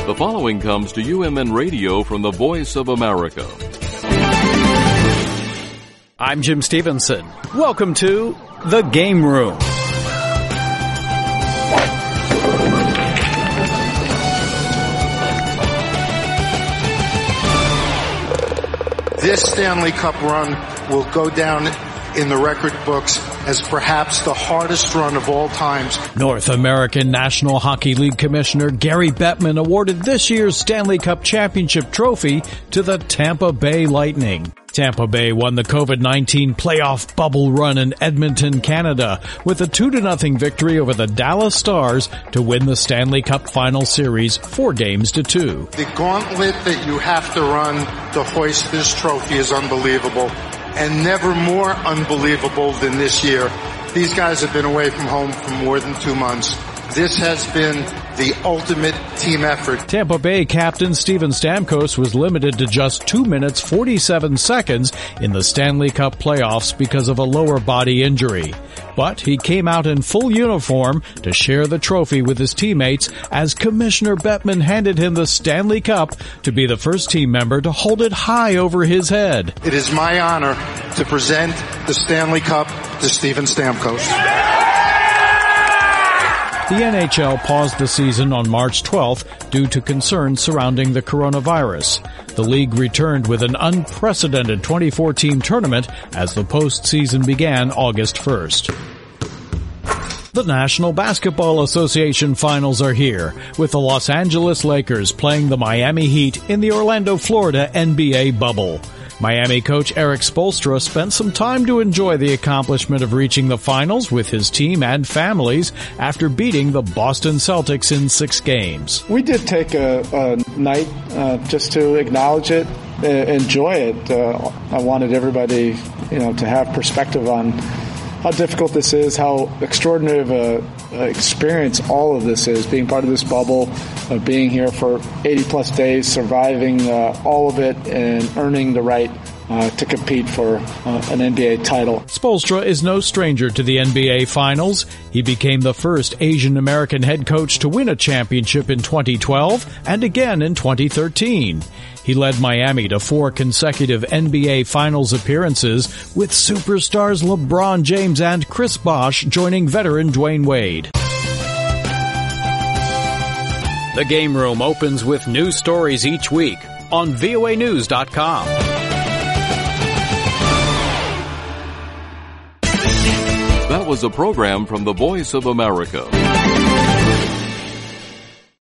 The following comes to UMN Radio from the Voice of America. I'm Jim Stevenson. Welcome to The Game Room. This Stanley Cup run will go down in the record books as perhaps the hardest run of all times. North American National Hockey League Commissioner Gary Bettman awarded this year's Stanley Cup Championship trophy to the Tampa Bay Lightning. Tampa Bay won the COVID-19 playoff bubble run in Edmonton, Canada, with a 2-0 victory over the Dallas Stars to win the Stanley Cup Final Series 4-2. The gauntlet that you have to run to hoist this trophy is unbelievable, and never more unbelievable than this year. These guys have been away from home for more than 2 months. This has been the ultimate team effort. Tampa Bay captain Steven Stamkos was limited to just 2 minutes 47 seconds in the Stanley Cup playoffs because of a lower body injury. But he came out in full uniform to share the trophy with his teammates as Commissioner Bettman handed him the Stanley Cup to be the first team member to hold it high over his head. It is my honor to present the Stanley Cup to Steven Stamkos. The NHL paused the season on March 12th due to concerns surrounding the coronavirus. The league returned with an unprecedented 24-team tournament as the postseason began August 1st. The National Basketball Association finals are here, with the Los Angeles Lakers playing the Miami Heat in the Orlando, Florida NBA bubble. Miami coach Erik Spoelstra spent some time to enjoy the accomplishment of reaching the finals with his team and families after beating the Boston Celtics in 6 games. We did take a night just to acknowledge it, enjoy it. I wanted everybody, to have perspective on how difficult this is, how extraordinary of a experience all of this is, being part of this bubble, being here for 80 plus days, surviving all of it, and earning the right to compete for an NBA title. Spoelstra is no stranger to the NBA Finals. He became the first Asian American head coach to win a championship in 2012 and again in 2013. He led Miami to 4 consecutive NBA Finals appearances, with superstars LeBron James and Chris Bosh joining veteran Dwayne Wade. The Game Room opens with new stories each week on voanews.com. That was a program from the Voice of America.